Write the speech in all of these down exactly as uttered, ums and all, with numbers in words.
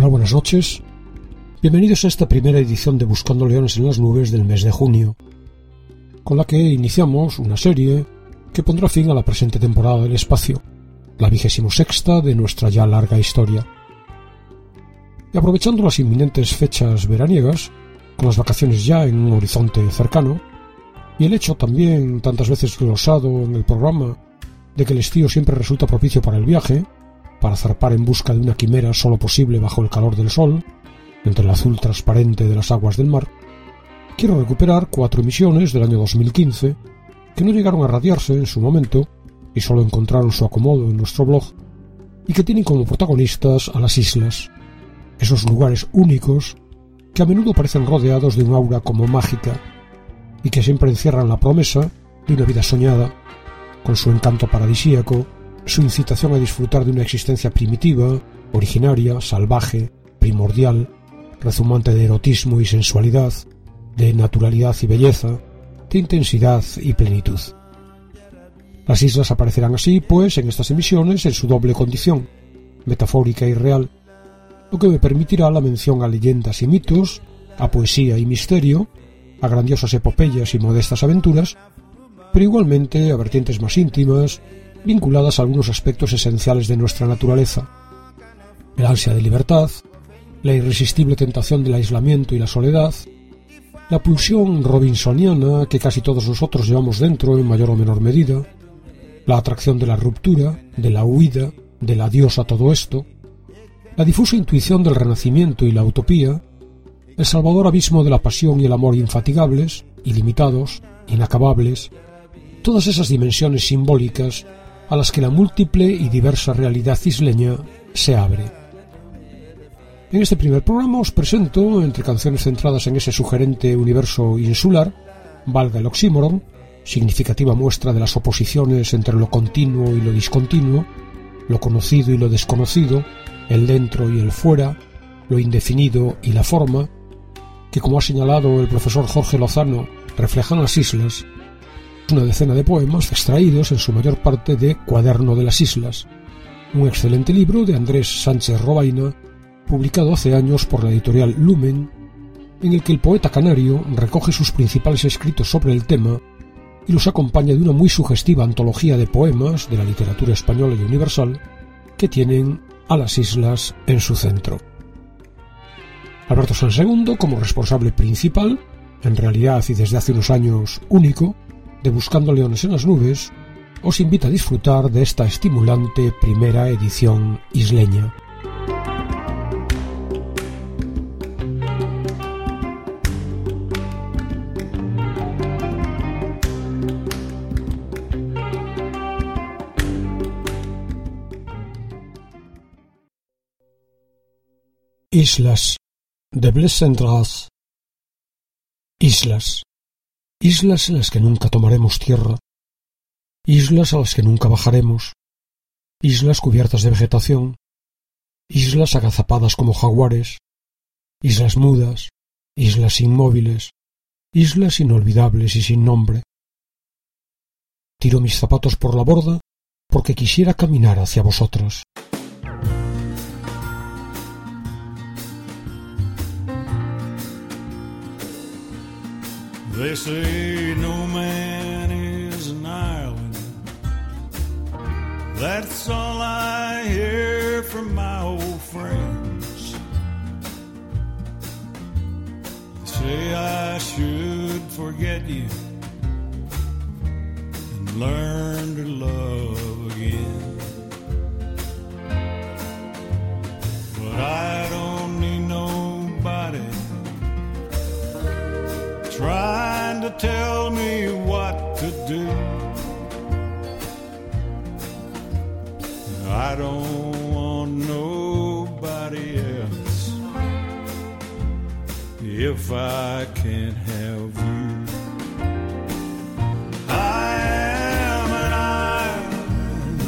tal? Buenas noches. Bienvenidos a esta primera edición de Buscando Leones en las Nubes del mes de junio, con la que iniciamos una serie que pondrá fin a la presente temporada del espacio, la vigésimo sexta de nuestra ya larga historia. Y aprovechando las inminentes fechas veraniegas, con las vacaciones ya en un horizonte cercano, y el hecho también tantas veces glosado en el programa de que el estío siempre resulta propicio para el viaje, para zarpar en busca de una quimera solo posible bajo el calor del sol, entre el azul transparente de las aguas del mar, quiero recuperar cuatro emisiones del año dos mil quince que no llegaron a radiarse en su momento y solo encontraron su acomodo en nuestro blog, y que tienen como protagonistas a las islas, esos lugares únicos que a menudo parecen rodeados de un aura como mágica y que siempre encierran la promesa de una vida soñada, con su encanto paradisíaco, su incitación a disfrutar de una existencia primitiva, originaria, salvaje, primordial, rezumante de erotismo y sensualidad, de naturalidad y belleza, de intensidad y plenitud. Las islas aparecerán así, pues, en estas emisiones en su doble condición, metafórica y real, lo que me permitirá la mención a leyendas y mitos, a poesía y misterio, a grandiosas epopeyas y modestas aventuras, pero igualmente a vertientes más íntimas, vinculadas a algunos aspectos esenciales de nuestra naturaleza: el ansia de libertad, la irresistible tentación del aislamiento y la soledad, la pulsión robinsoniana que casi todos nosotros llevamos dentro en mayor o menor medida, la atracción de la ruptura, de la huida, del adiós a todo esto, la difusa intuición del renacimiento y la utopía, el salvador abismo de la pasión y el amor infatigables, ilimitados, inacabables, todas esas dimensiones simbólicas a las que la múltiple y diversa realidad isleña se abre. En este primer programa os presento, entre canciones centradas en ese sugerente universo insular, valga el oxímoron, significativa muestra de las oposiciones entre lo continuo y lo discontinuo, lo conocido y lo desconocido, el dentro y el fuera, lo indefinido y la forma, que, como ha señalado el profesor Jorge Lozano, reflejan las islas, una decena de poemas extraídos en su mayor parte de Cuaderno de las Islas, un excelente libro de Andrés Sánchez Robaina, publicado hace años por la editorial Lumen, en el que el poeta canario recoge sus principales escritos sobre el tema y los acompaña de una muy sugestiva antología de poemas de la literatura española y universal que tienen a las islas en su centro. Alberto Sanz segundo, como responsable principal, en realidad y desde hace unos años único, de Buscando Leones en las Nubes, os invita a disfrutar de esta estimulante primera edición isleña. Islas de Blaise Cendrars. Islas. Islas en las que nunca tomaremos tierra. Islas a las que nunca bajaremos. Islas cubiertas de vegetación. Islas agazapadas como jaguares. Islas mudas. Islas inmóviles. Islas inolvidables y sin nombre. Tiro mis zapatos por la borda porque quisiera caminar hacia vosotros. They say no man is an island. That's all I hear from my old friends. They say I should forget you and learn to love again. But I don't need nobody trying to tell me what to do. I don't want nobody else if I can't have you. I am an island.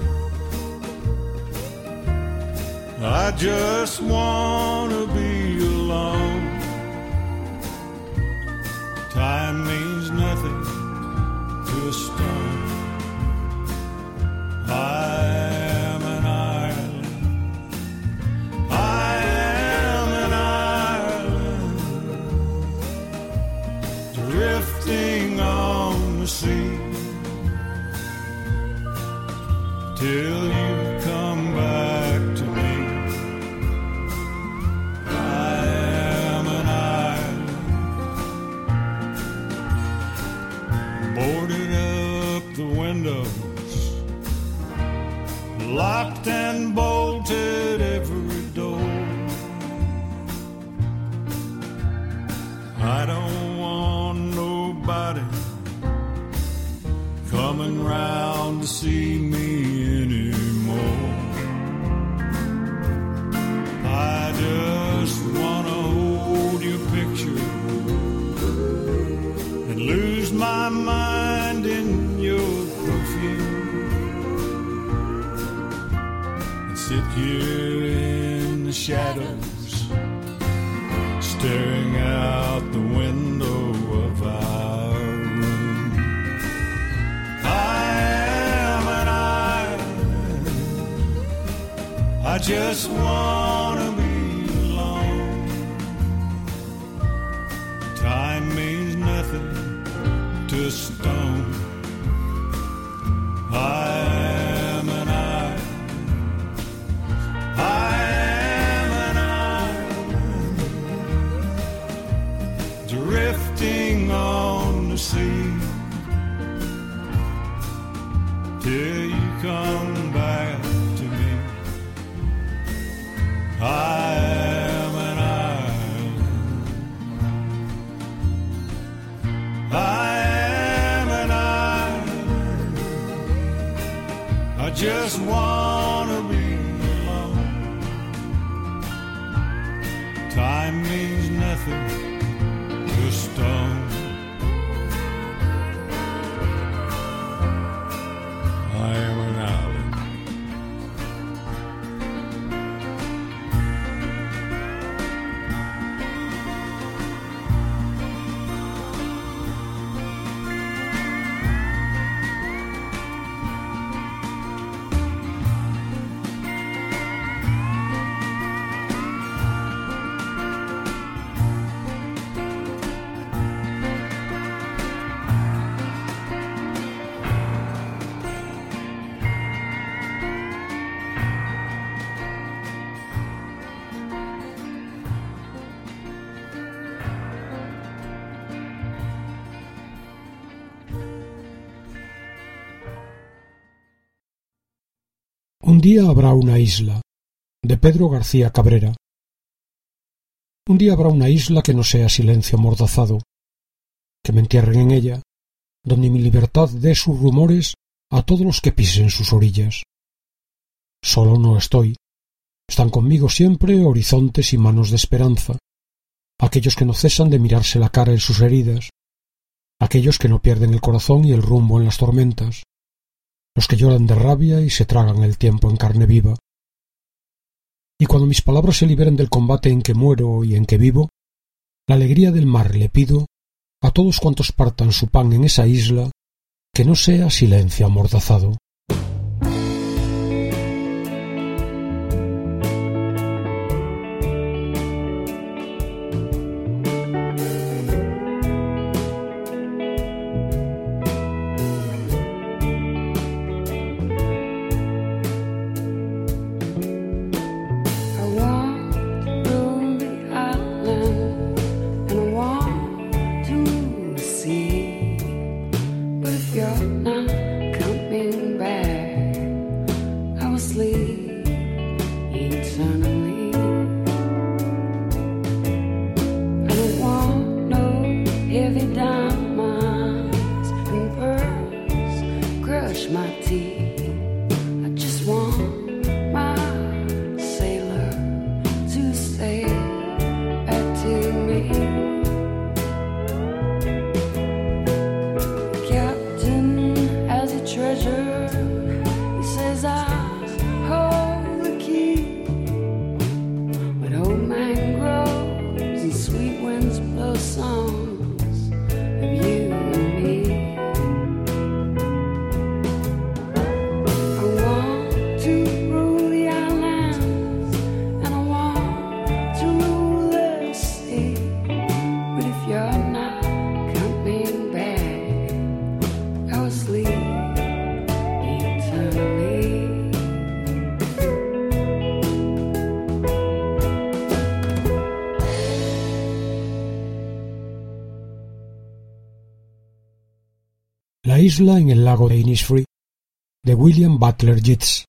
I just want to be alone. Time means nothing to a stone. I am an island. I want to see me anymore. I just want to hold your picture and lose my mind in your perfume and sit here in the shadows staring out the window of our room. I am an island. I just want to be alone. Time means nothing to a stone. I am an island. I am an island, drifting on the sea till you come back to me. I am an island. I am an island. I just want to be alone. Time means nothing to a stone. I am an island. Un día habrá una isla, de Pedro García Cabrera. Un día habrá una isla que no sea silencio amordazado, que me entierren en ella, donde mi libertad dé sus rumores a todos los que pisen sus orillas. Solo no estoy. Están conmigo siempre horizontes y manos de esperanza, aquellos que no cesan de mirarse la cara en sus heridas, aquellos que no pierden el corazón y el rumbo en las tormentas, los que lloran de rabia y se tragan el tiempo en carne viva. Y cuando mis palabras se liberen del combate en que muero y en que vivo, la alegría del mar le pido a todos cuantos partan su pan en esa isla, que no sea silencio amordazado. La isla en el lago de Innisfree, de William Butler Yeats.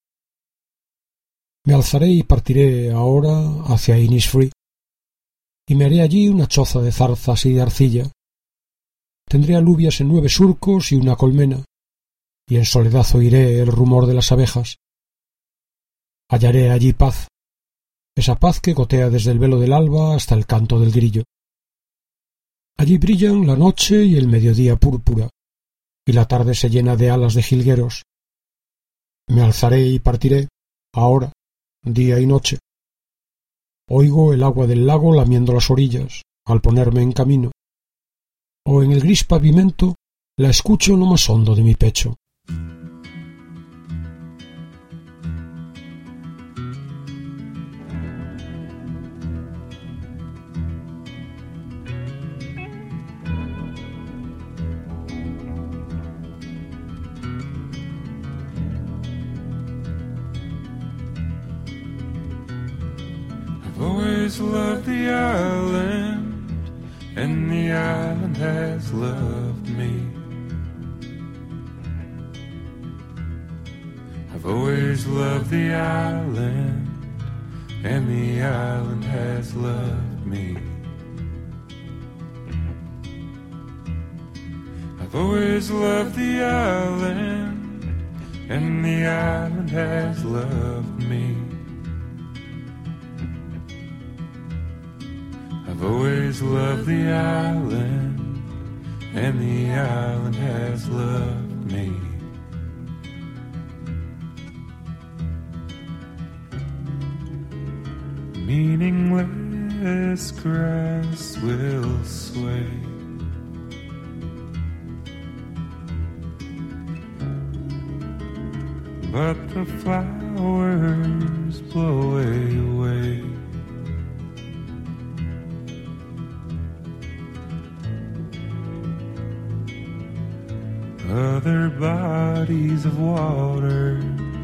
Me alzaré y partiré ahora hacia Innisfree, y me haré allí una choza de zarzas y de arcilla. Tendré alubias en nueve surcos y una colmena, y en soledad oiré el rumor de las abejas. Hallaré allí paz, esa paz que gotea desde el velo del alba hasta el canto del grillo. Allí brillan la noche y el mediodía púrpura, y la tarde se llena de alas de jilgueros. Me alzaré y partiré, ahora, día y noche. Oigo el agua del lago lamiendo las orillas, al ponerme en camino, o en el gris pavimento la escucho en lo más hondo de mi pecho. I've always loved the island, and the island has loved me. I've always loved the island, and the island has loved me. I've always loved the island, and the island has loved me. I've always loved the island, and the island has loved me. Meaningless grass will sway, but the flowers blow away. Other bodies of water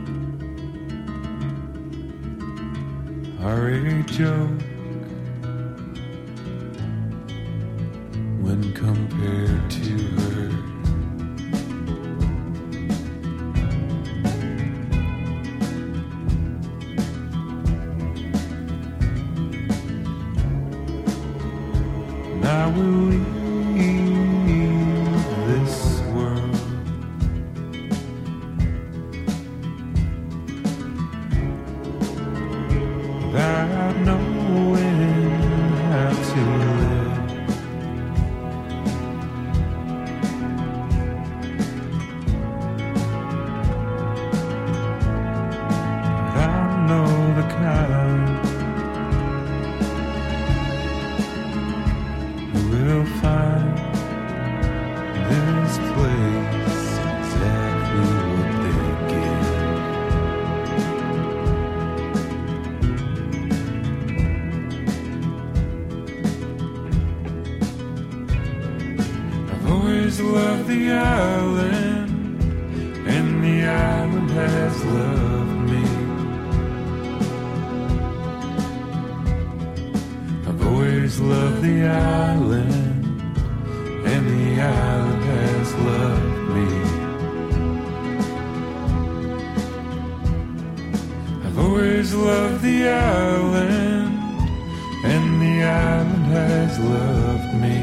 are a joke when compared to her. And I will leave this world without knowing how to live. But I know the kind who will find this place exactly what they give. I've always loved the island, and the island has loved me. I've always loved the island, and the island has loved me. I've always loved the island, and the island has loved me.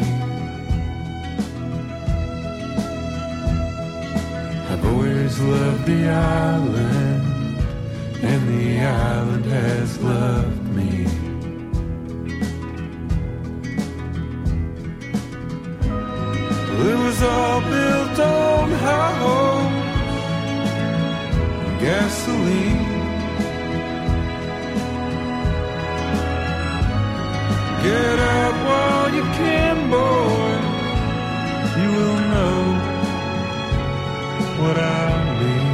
I've always loved the island, and the island has loved me. Well, it was all built on hope and gasoline. Get out while you can, boy. You will know what I mean.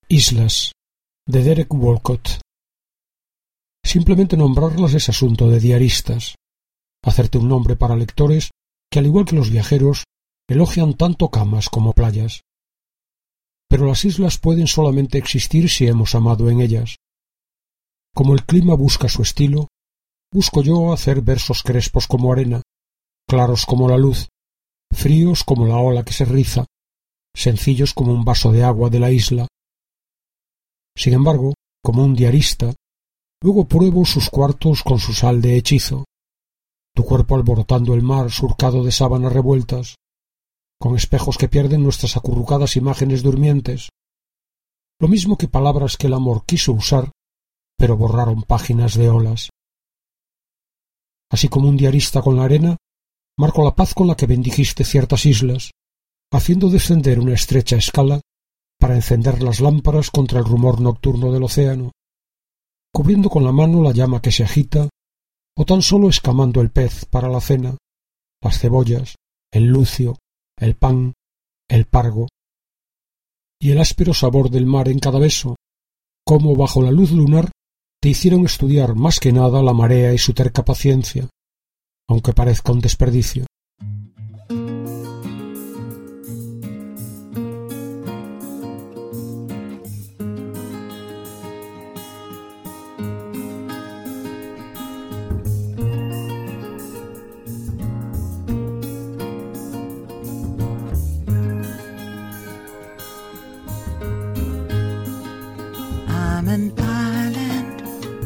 Islas, de Derek Walcott. Simplemente nombrarlas es asunto de diaristas. Hacerte un nombre para lectores que, al igual que los viajeros, elogian tanto camas como playas. Pero las islas pueden solamente existir si hemos amado en ellas. Como el clima busca su estilo, busco yo hacer versos crespos como arena, claros como la luz, fríos como la ola que se riza, sencillos como un vaso de agua de la isla. Sin embargo, como un diarista, luego pruebo sus cuartos con su sal de hechizo, tu cuerpo alborotando el mar surcado de sábanas revueltas, con espejos que pierden nuestras acurrucadas imágenes durmientes, lo mismo que palabras que el amor quiso usar, pero borraron páginas de olas. Así como un diarista con la arena, marco la paz con la que bendijiste ciertas islas, haciendo descender una estrecha escala para encender las lámparas contra el rumor nocturno del océano, cubriendo con la mano la llama que se agita, o tan solo escamando el pez para la cena, las cebollas, el lucio, el pan, el pargo, y el áspero sabor del mar en cada beso, como bajo la luz lunar te hicieron estudiar más que nada la marea y su terca paciencia, aunque parezca un desperdicio. I'm an island.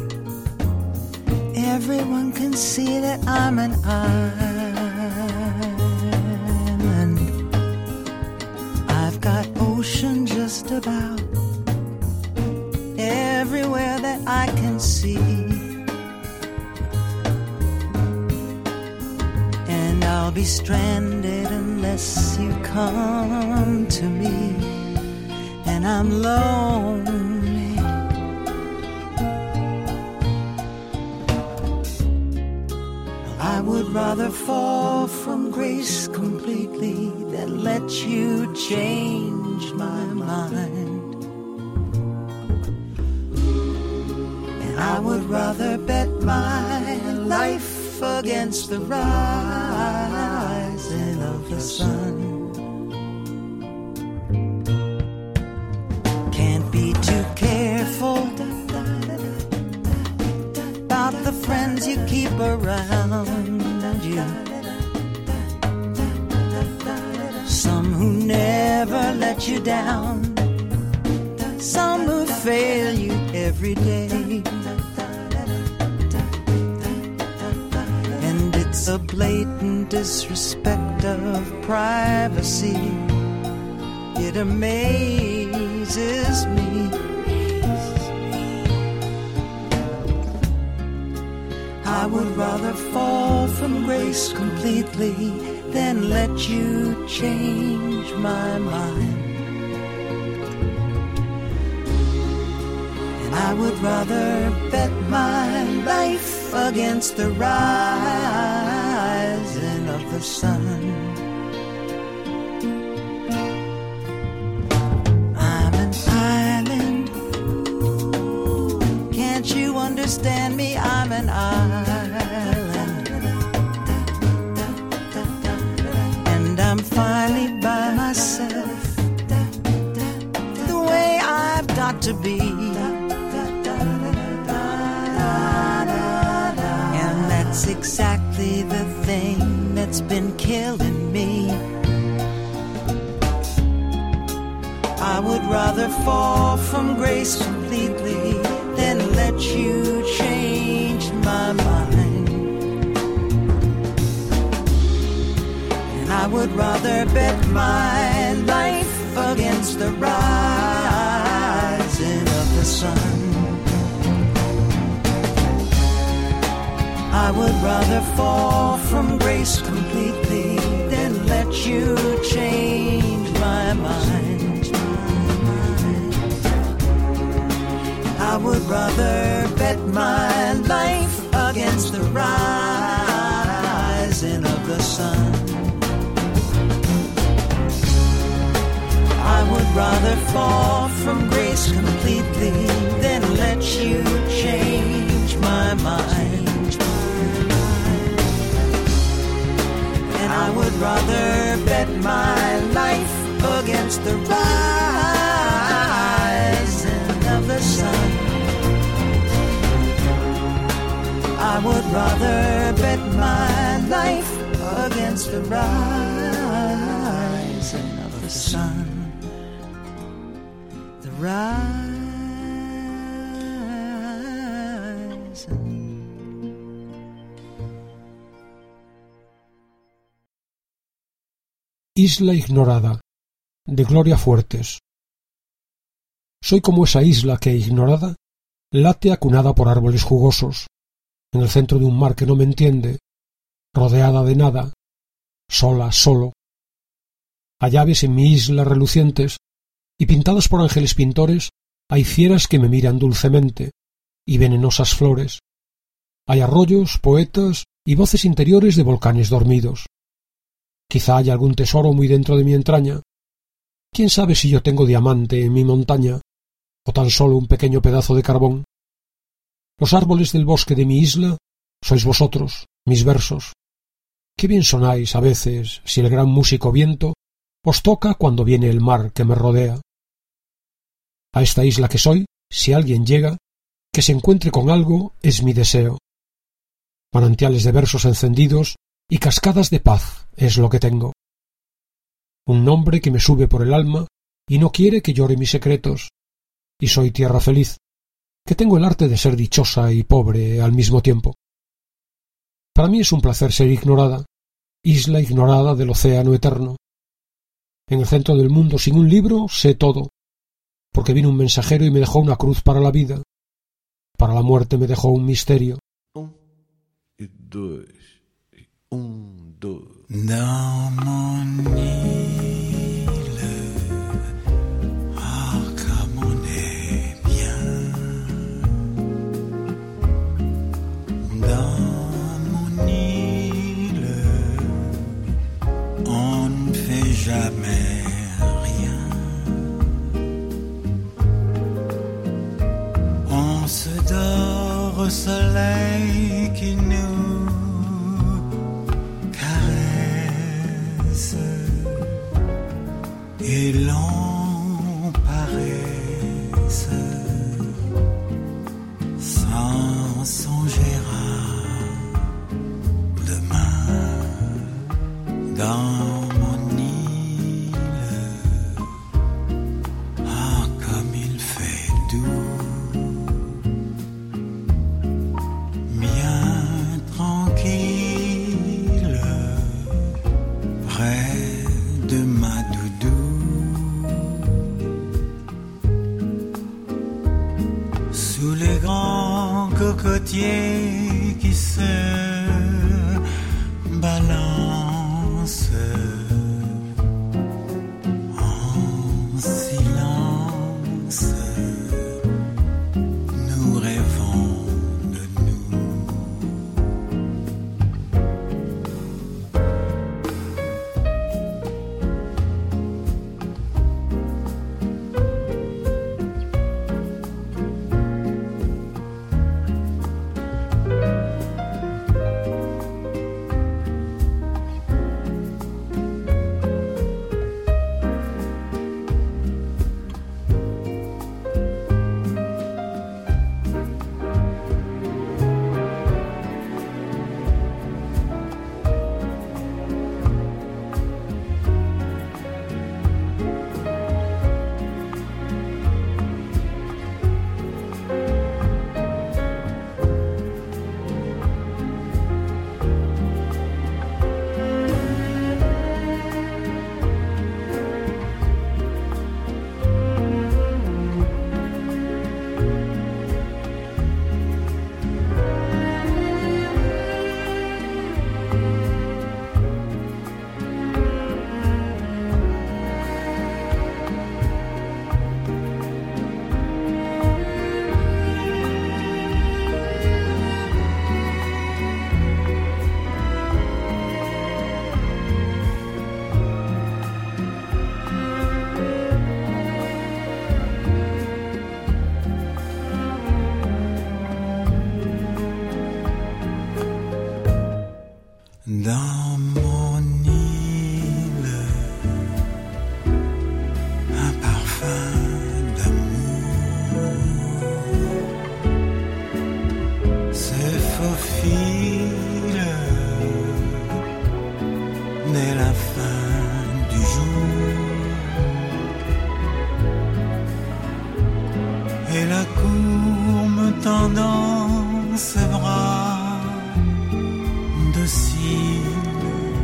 Everyone can see that I'm an island. I've got ocean just about everywhere that I can see. And I'll be stranded unless you come to me. And I'm lonely. I would rather fall from grace completely than let you change my mind. And I would rather bet my life against the rising of the sun. Can't be too careful about the friends you keep around you. Some who never let you down, some who fail you every day. And it's a blatant disrespect of privacy. It amazes me. I would rather fall from grace completely than let you change my mind. And I would rather bet my life against the rising of the sun. I'm an island. Can't you understand me? I'm an island. And I'm finally by myself, the way I've got to be. And that's exactly the thing that's been killing me. I would rather fall from grace completely than let you change my mind. And I would rather bet my life against the rising of the sun. I would rather fall from grace completely than let you change my mind. I would rather bet my life against the rising of the sun. I would rather fall from grace completely, then let you change my mind. And I would rather bet my life against the rising of the sun. I would rather bet my life against the rising of the sun. The rising. Isla ignorada, de Gloria Fuertes. Soy como esa isla que, ignorada, late acunada por árboles jugosos, en el centro de un mar que no me entiende, rodeada de nada, sola, solo. Hay aves en mi isla relucientes, y pintadas por ángeles pintores, hay fieras que me miran dulcemente, y venenosas flores. Hay arroyos, poetas y voces interiores de volcanes dormidos. Quizá haya algún tesoro muy dentro de mi entraña. ¿Quién sabe si yo tengo diamante en mi montaña, o tan solo un pequeño pedazo de carbón? Los árboles del bosque de mi isla sois vosotros, mis versos. Qué bien sonáis a veces si el gran músico viento os toca cuando viene el mar que me rodea. A esta isla que soy, si alguien llega, que se encuentre con algo es mi deseo. Manantiales de versos encendidos y cascadas de paz es lo que tengo. Un nombre que me sube por el alma y no quiere que llore mis secretos. Y soy tierra feliz, que tengo el arte de ser dichosa y pobre al mismo tiempo. Para mí es un placer ser ignorada, isla ignorada del océano eterno. En el centro del mundo sin un libro sé todo, porque vino un mensajero y me dejó una cruz para la vida. Para la muerte me dejó un misterio. Un y dos, y un, dos. Dans mon île, ah comme on est bien. Dans mon île, on ne fait jamais rien. On se dort au soleil qui nous et l'on paresse sans songer à demain. Dans mon île, ah comme il fait doux, bien tranquille, près de ma doudou. Sous les grands cocotiers qui se balancent en silence, nous rêvons de nous. prend dans ses bras docile,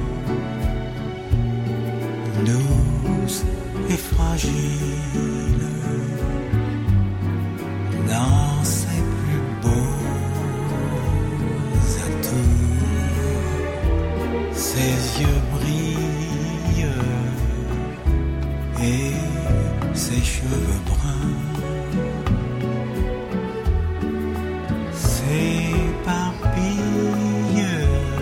douce et fragile, dans ses plus beaux atours, ses yeux brillent et ses cheveux bruns s'éparpillent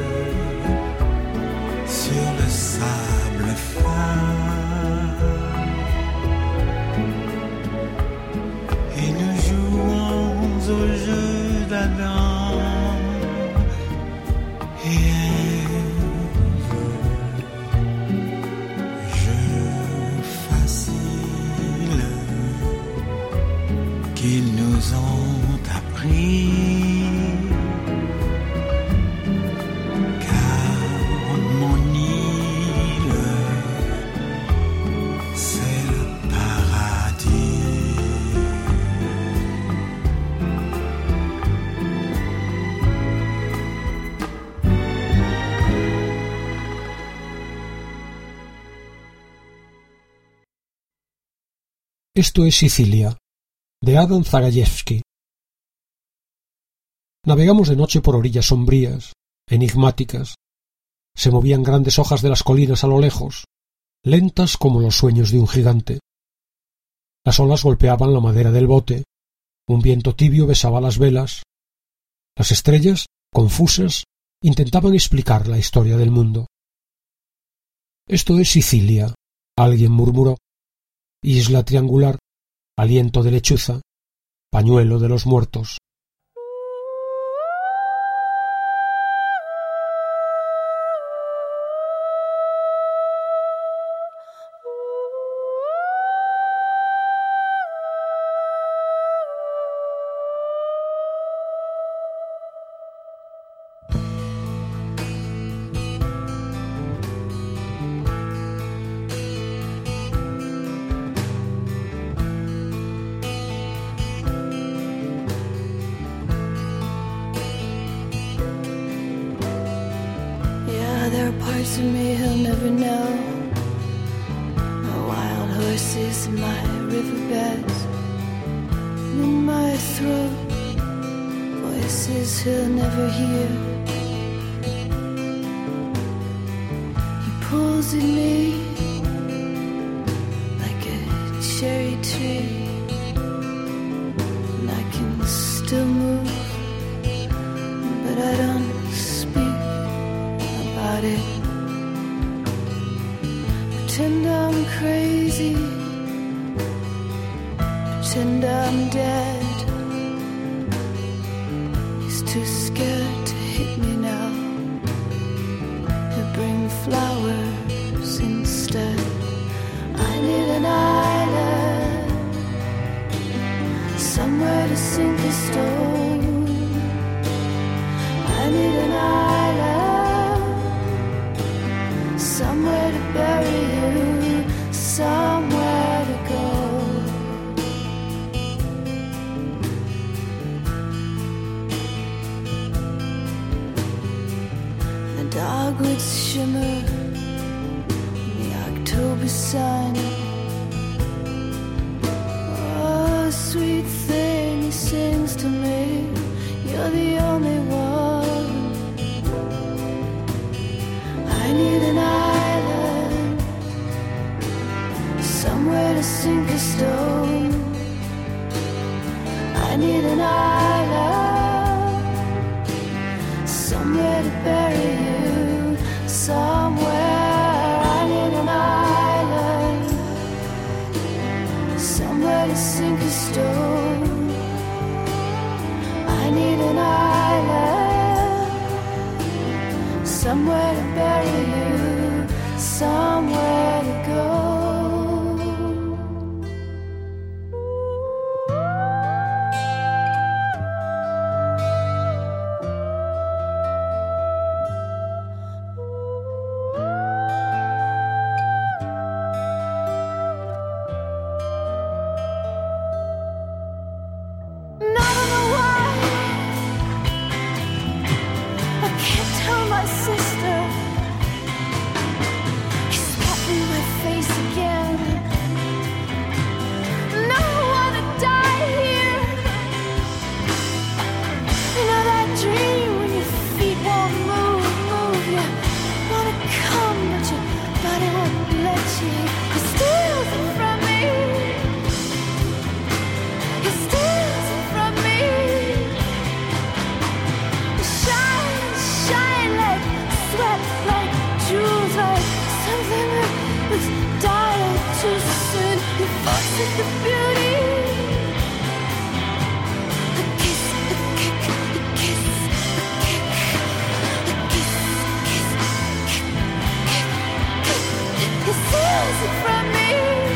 sur le sable fin. Et nous jouons au jeu d'Adam et Ève, jeu facile qu'ils nous ont appris. Esto es Sicilia, de Adam Zagajewski. Navegamos de noche por orillas sombrías, enigmáticas. Se movían grandes hojas de las colinas a lo lejos, lentas como los sueños de un gigante. Las olas golpeaban la madera del bote, un viento tibio besaba las velas. Las estrellas, confusas, intentaban explicar la historia del mundo. Esto es Sicilia, alguien murmuró. Isla triangular, aliento de lechuza, pañuelo de los muertos. There are parts of me he'll never know. My wild horses and my riverbeds, and in my throat, voices he'll never hear. He pulls at me like a cherry tree, and I can still move, but I don't speak about it. Pretend I'm crazy, pretend I'm dead. He's too scared to hit me now. He'll bring flowers instead. I need an island, somewhere to sink a stone. I need an island, somewhere to bury you, somewhere to go. The dogwoods shimmer in the October sun. Oh, sweet thing, he sings to me, you're the only one. I need an island, somewhere to sink a stone. I need an island, somewhere to bury you, somewhere. I need an island, somewhere to sink a stone. I need an island, somewhere to bury you, somewhere to go. she he steals it from me. He steals it from me. Shine, shine like sweat, like jewels, like something that was died too soon. He fucks with the beauty. A kiss, a kick, a kiss, a kick, a kiss, kiss, kick, kick, kick. He steals it from me.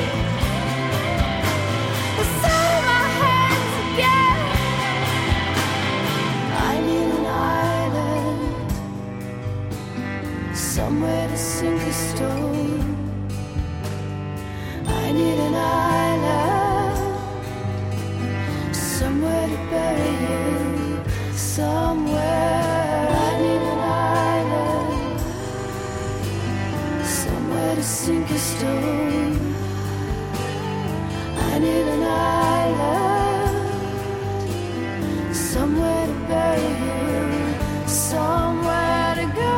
It's out of my hands again. I need an island, somewhere to sink a stone. I need an island, somewhere to bury you. Somewhere I need an island, somewhere to sink a stone. I need an island, somewhere to bury you, somewhere to go.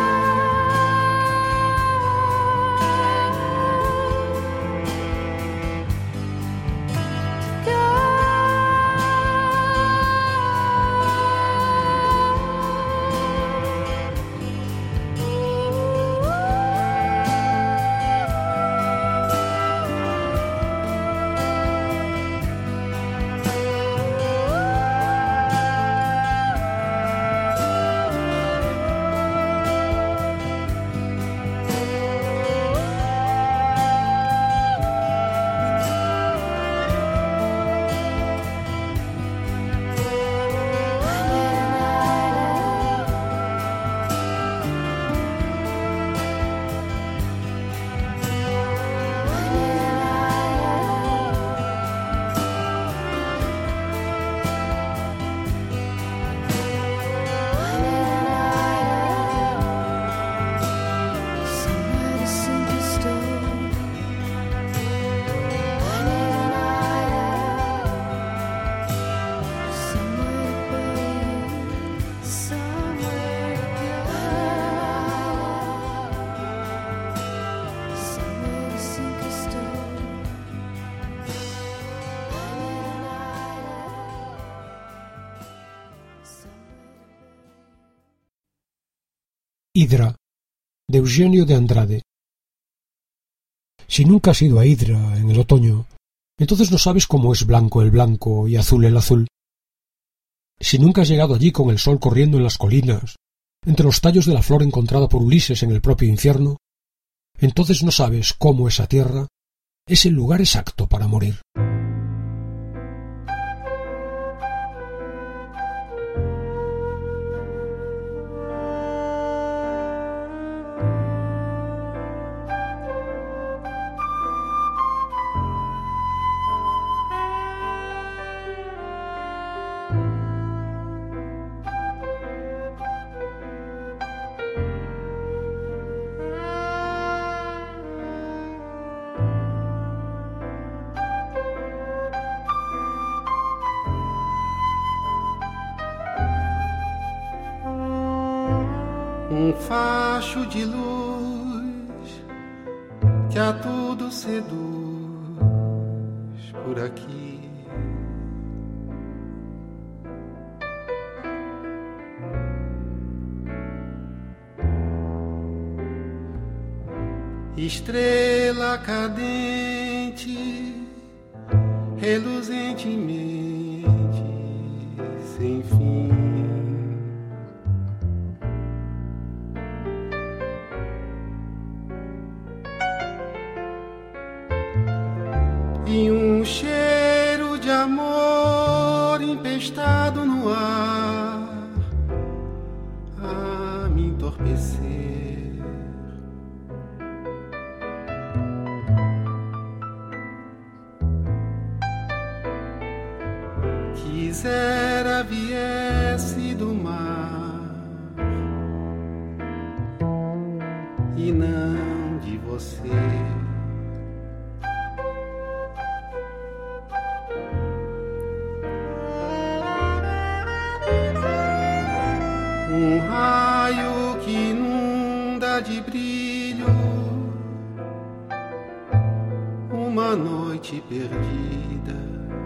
Hidra, de Eugenio de Andrade. Si nunca has ido a Hidra en el otoño, entonces no sabes cómo es blanco el blanco y azul el azul. Si nunca has llegado allí con el sol corriendo en las colinas, entre los tallos de la flor encontrada por Ulises en el propio infierno, entonces no sabes cómo esa tierra es el lugar exacto para morir. Um facho de luz que a tudo seduz por aqui. Estrela cadente, reluzentemente, sem fim. E um cheiro de amor empestado no ar a me entorpecer. Quisera viesse do mar e não de você. Um raio que inunda de brilho uma noite perdida.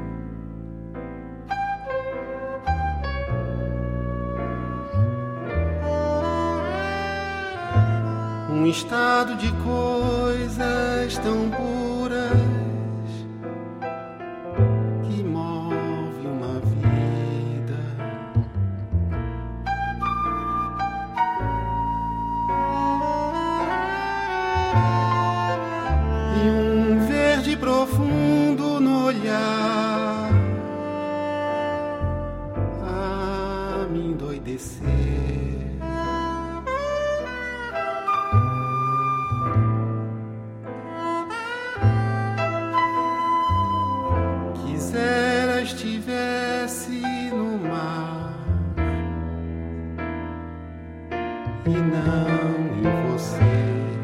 Um estado de coisas tão puras que move uma vida. E um verde profundo no olhar a me endoidecer. Estivesse no mar e não em você,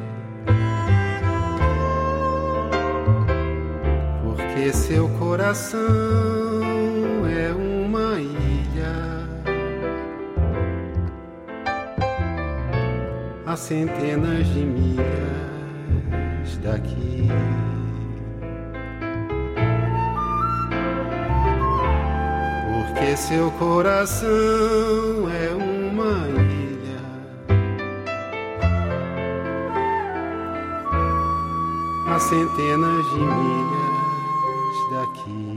porque seu coração é uma ilha a centenas de milhas daqui. Porque seu coração é uma ilha a centenas de milhas daqui.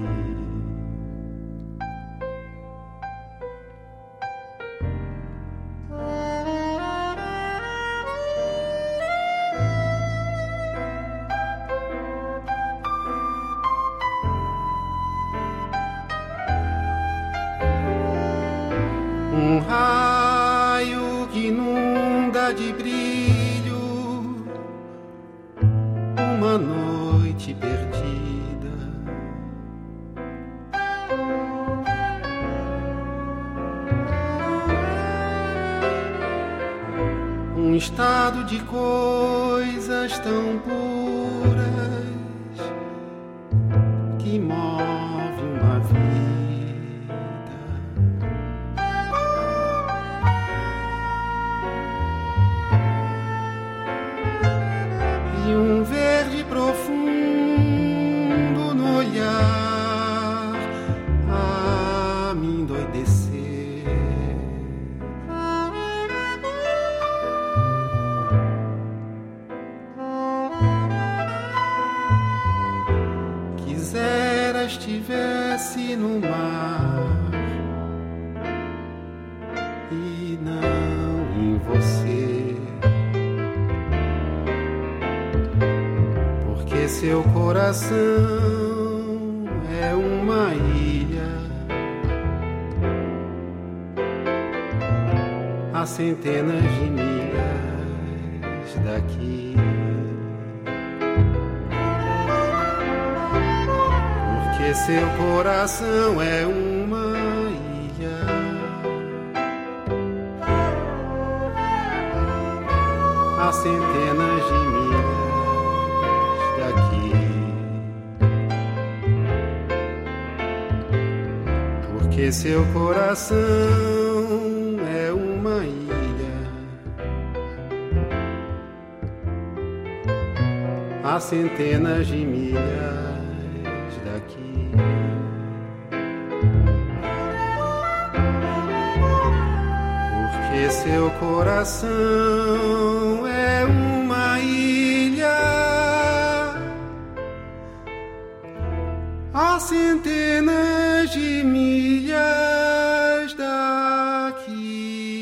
Um raio que inunda de brilho uma noite perdida. Um estado de coisas tão puras que move uma vida. E um verde profundo no olhar a me endoidecer. Quisera estivesse no mar e não em você. Seu coração é uma ilha a centenas de milhas daqui. Porque seu coração é uma ilha a centenas de milhas daqui. Porque seu coração é uma ilha a centenas de milhas daqui. Porque seu coração é uma ilha a centenas de milhas daqui.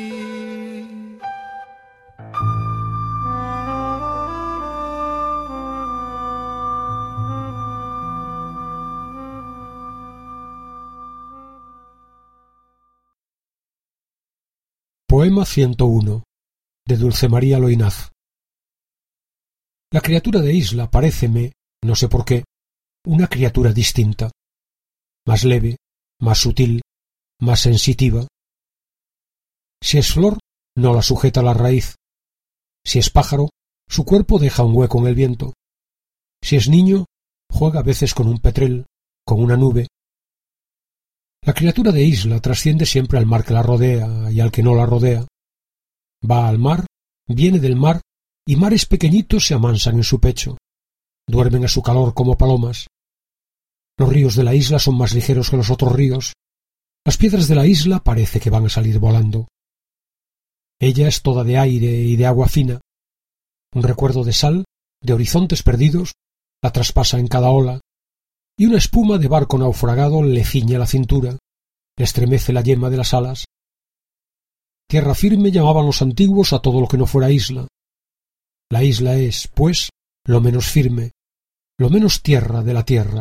Poema ciento uno de Dulce María Loinaz. La criatura de Isla paréceme, no sé por qué, una criatura distinta, más leve, más sutil, más sensitiva. Si es flor, no la sujeta la raíz. Si es pájaro, su cuerpo deja un hueco en el viento. Si es niño, juega a veces con un petrel, con una nube. La criatura de Isla trasciende siempre al mar que la rodea y al que no la rodea. Va al mar, viene del mar, y mares pequeñitos se amansan en su pecho. duermen a su calor como palomas. Los ríos de la isla son más ligeros que los otros ríos. Las piedras de la isla parece que van a salir volando. Ella es toda de aire y de agua fina. Un recuerdo de sal, de horizontes perdidos, la traspasa en cada ola, y una espuma de barco naufragado le ciñe la cintura, le estremece la yema de las alas. Tierra firme llamaban los antiguos a todo lo que no fuera isla. La isla es, pues, lo menos firme, lo menos tierra de la tierra.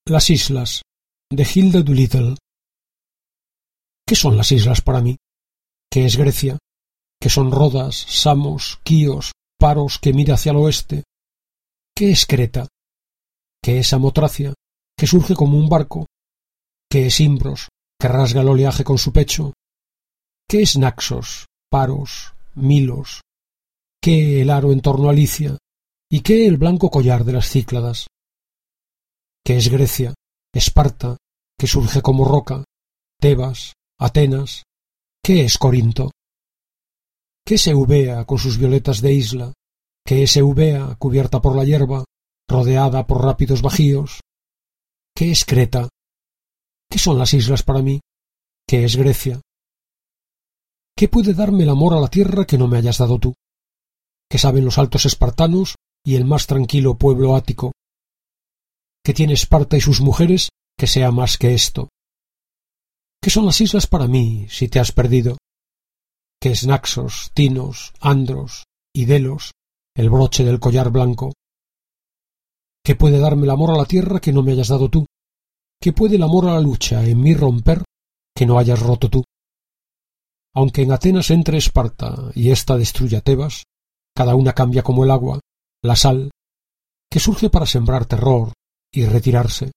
Las islas, de Hilda Doolittle. ¿Qué son las islas para mí? ¿Qué es Grecia? ¿Qué son Rodas, Samos, Quíos, Paros que mira hacia el oeste? ¿Qué es Creta? ¿Qué es Samotracia, que surge como un barco? ¿Qué es Imbros, que rasga el oleaje con su pecho? ¿Qué es Naxos, Paros, Milos? ¿Qué el aro en torno a Licia? ¿Y qué el blanco collar de las Cícladas? ¿Qué es Grecia, Esparta, que surge como roca? Tebas, Atenas. ¿Qué es Corinto? ¿Qué es Eubea con sus violetas de isla? ¿Qué es Eubea cubierta por la hierba, rodeada por rápidos bajíos? ¿Qué es Creta? ¿Qué son las islas para mí? ¿Qué es Grecia? ¿Qué puede darme el amor a la tierra que no me hayas dado tú? ¿Qué saben los altos espartanos y el más tranquilo pueblo ático? ¿Qué tiene Esparta y sus mujeres que sea más que esto? ¿Qué son las islas para mí si te has perdido? ¿Qué es Naxos, Tinos, Andros y Delos, el broche del collar blanco? ¿Qué puede darme el amor a la tierra que no me hayas dado tú? ¿Qué puede el amor a la lucha en mí romper que no hayas roto tú? Aunque en Atenas entre Esparta y ésta destruya Tebas, cada una cambia como el agua, la sal, que surge para sembrar terror y retirarse.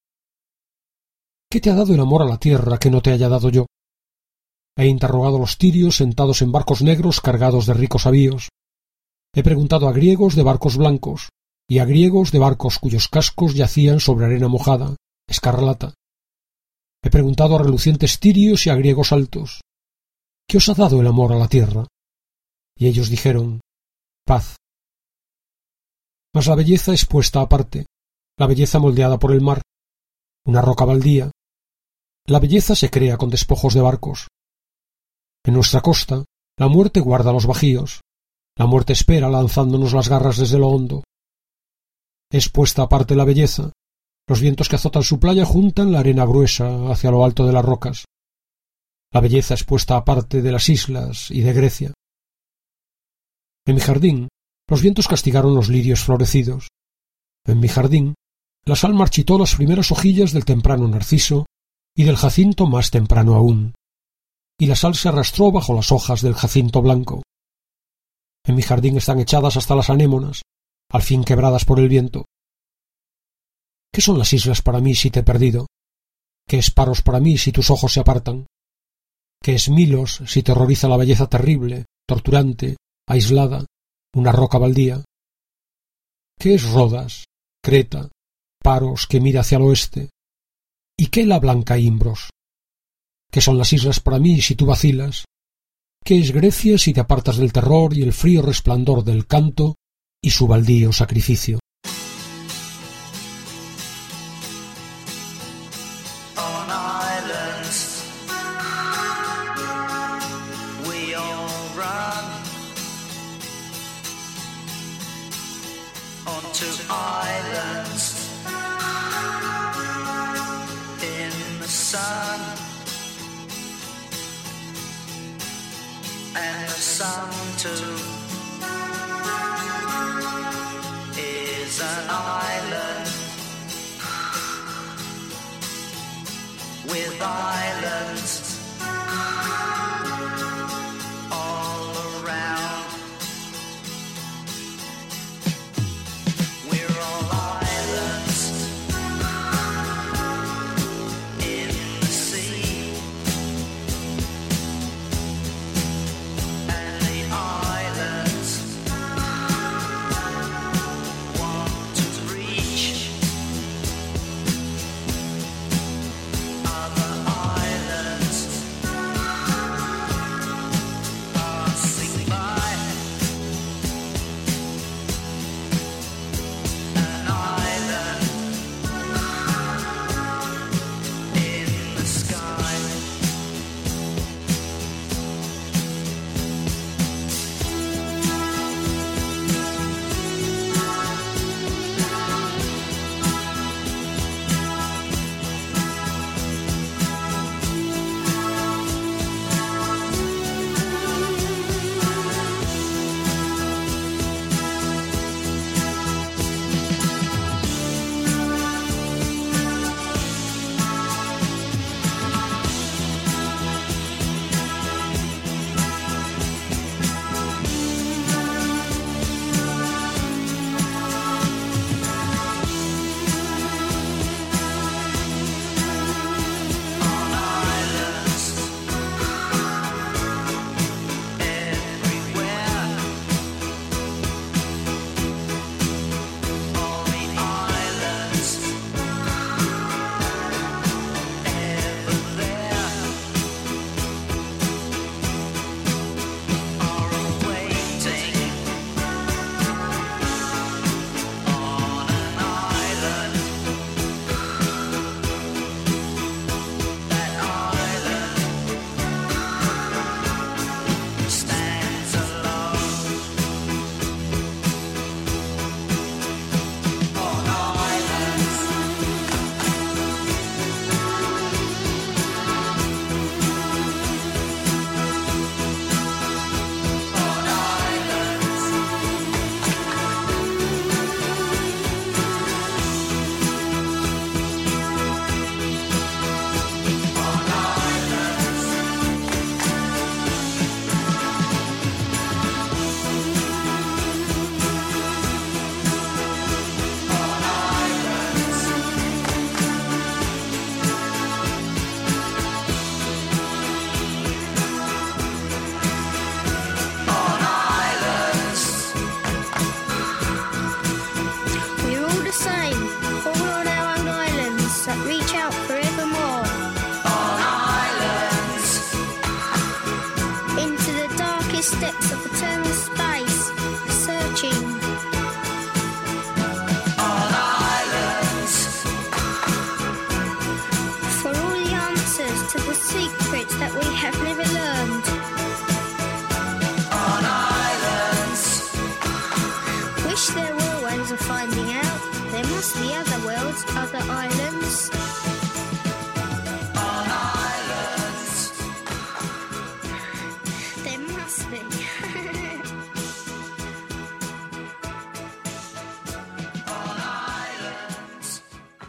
¿Qué te ha dado el amor a la tierra que no te haya dado yo? He interrogado a los tirios sentados en barcos negros cargados de ricos avíos. He preguntado a griegos de barcos blancos y a griegos de barcos cuyos cascos yacían sobre arena mojada, escarlata. He preguntado a relucientes tirios y a griegos altos: ¿qué os ha dado el amor a la tierra? Y ellos dijeron: paz. Mas la belleza es puesta aparte, la belleza moldeada por el mar, una roca baldía. La belleza se crea con despojos de barcos. En nuestra costa, la muerte guarda los bajíos, la muerte espera lanzándonos las garras desde lo hondo. Es puesta aparte la belleza, los vientos que azotan su playa juntan la arena gruesa hacia lo alto de las rocas. La belleza es puesta aparte de las islas y de Grecia. En mi jardín, los vientos castigaron los lirios florecidos. En mi jardín, la sal marchitó las primeras hojillas del temprano narciso y del jacinto más temprano aún, y la sal se arrastró bajo las hojas del jacinto blanco. En mi jardín están echadas hasta las anémonas, al fin quebradas por el viento. ¿Qué son las islas para mí si te he perdido? ¿Qué es Paros para mí si tus ojos se apartan? ¿Qué es Milos si te horroriza la belleza terrible, torturante, aislada, una roca baldía? ¿Qué es Rodas, Creta, Paros que mira hacia el oeste? ¿Y qué la blanca Imbros? ¿Qué son las islas para mí si tú vacilas? ¿Qué es Grecia si te apartas del terror y el frío resplandor del canto y su baldío sacrificio? With islands all around, we're all islands in the sea, and the islands want to reach other islands. must the other worlds, other islands. On islands. There must be. On islands.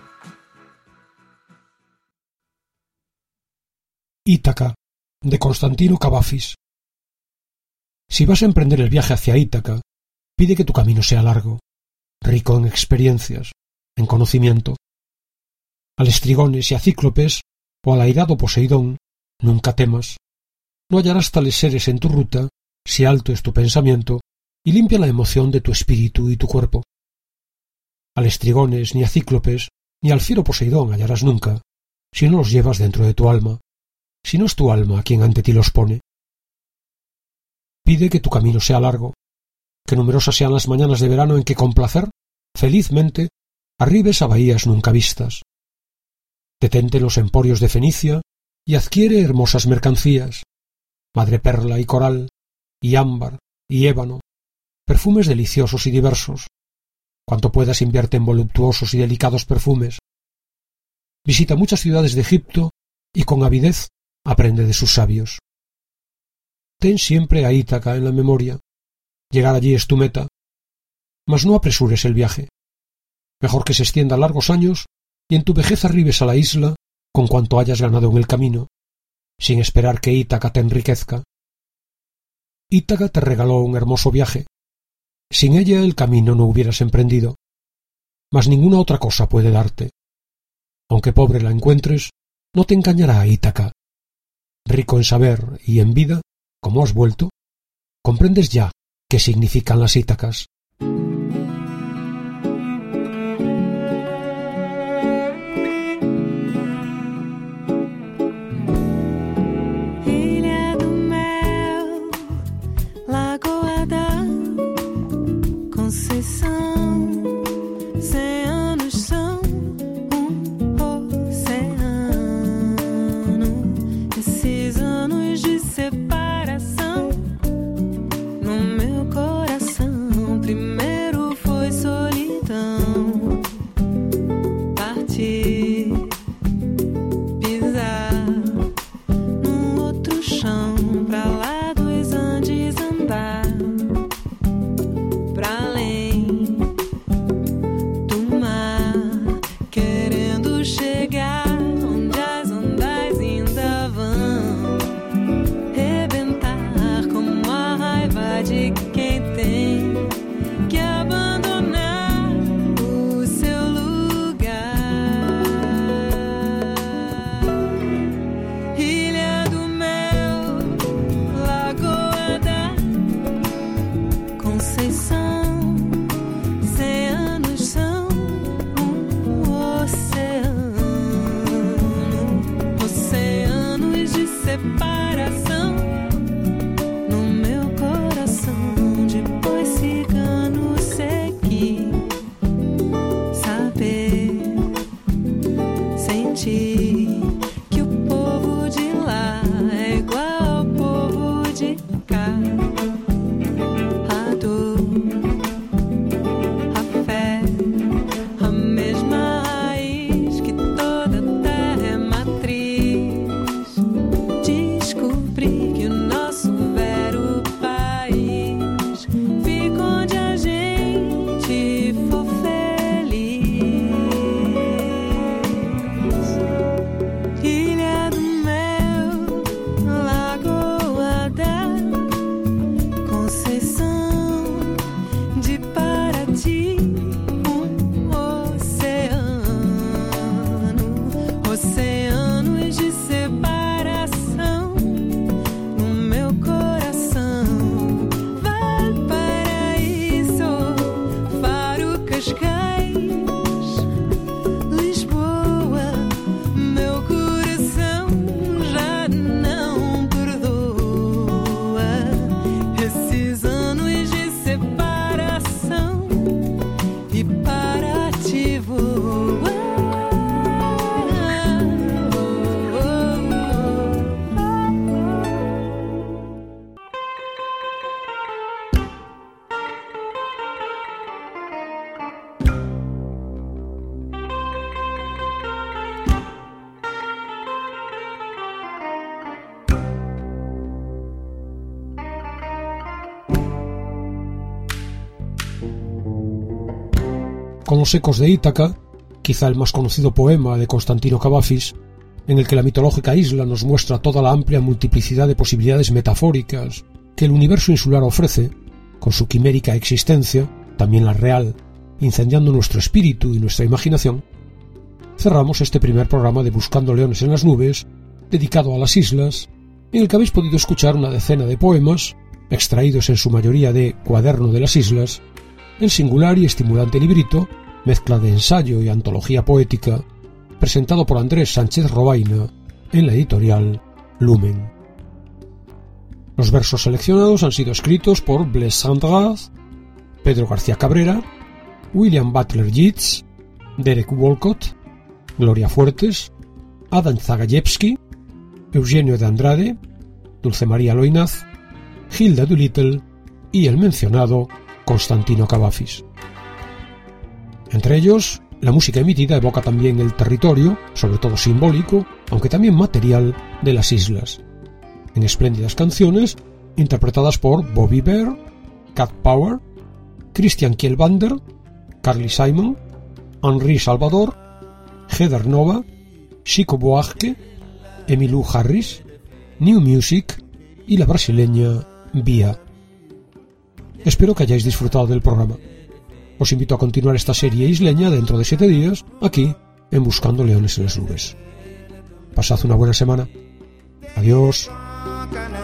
Ítaca, de Constantino Cavafis. Si vas a emprender el viaje hacia Ítaca, pide que tu camino sea largo, rico en experiencias, en conocimiento. Al Estrigones y a Cíclopes, o al airado Poseidón, nunca temas. No hallarás tales seres en tu ruta, si alto es tu pensamiento, y limpia la emoción de tu espíritu y tu cuerpo. Al Estrigones, ni a Cíclopes, ni al fiero Poseidón hallarás nunca, si no los llevas dentro de tu alma, si no es tu alma quien ante ti los pone. Pide que tu camino sea largo, que numerosas sean las mañanas de verano en que con placer, felizmente, arribes a bahías nunca vistas. Detente en los emporios de Fenicia y adquiere hermosas mercancías, madreperla y coral, y ámbar, y ébano, perfumes deliciosos y diversos. Cuanto puedas invierte en voluptuosos y delicados perfumes. Visita muchas ciudades de Egipto y con avidez aprende de sus sabios. Ten siempre a Ítaca en la memoria. Llegar allí es tu meta. Mas no apresures el viaje. Mejor que se extienda largos años y en tu vejez arribes a la isla con cuanto hayas ganado en el camino, sin esperar que Ítaca te enriquezca. Ítaca te regaló un hermoso viaje. Sin ella el camino no hubieras emprendido. Mas ninguna otra cosa puede darte. Aunque pobre la encuentres, no te engañará Ítaca. Rico en saber y en vida, como has vuelto, comprendes ya qué significan las Ítacas. Ilha do Mel, Lagoa da Conceição, cem anos são um oceano. Esses anos de separação no meu coração. con Los ecos de Ítaca, quizá el más conocido poema de Constantino Cavafis, en el que la mitológica isla nos muestra toda la amplia multiplicidad de posibilidades metafóricas que el universo insular ofrece, con su quimérica existencia, también la real, incendiando nuestro espíritu y nuestra imaginación, cerramos este primer programa de Buscando Leones en las Nubes, dedicado a las islas, en el que habéis podido escuchar una decena de poemas, extraídos en su mayoría de Cuaderno de las Islas, el singular y estimulante librito, mezcla de ensayo y antología poética, presentado por Andrés Sánchez Robaina en la editorial Lumen. Los versos seleccionados han sido escritos por Blaise Sandras, Pedro García Cabrera, William Butler Yeats, Derek Walcott, Gloria Fuertes, Adam Zagajewski, Eugenio de Andrade, Dulce María Loinaz, Hilda Doolittle y el mencionado Constantino Cavafis. Entre ellos, la música emitida evoca también el territorio, sobre todo simbólico, aunque también material, de las islas, en espléndidas canciones interpretadas por Bobby Bear, Cat Power, Christian Kielbander, Carly Simon, Henri Salvador, Heather Nova, Chico Buarque, Emmylou Harris, New Music y la brasileña Bia. Espero que hayáis disfrutado del programa. Os invito a continuar esta serie isleña dentro de siete días, aquí, en Buscando Leones en las Nubes. Pasad una buena semana. Adiós.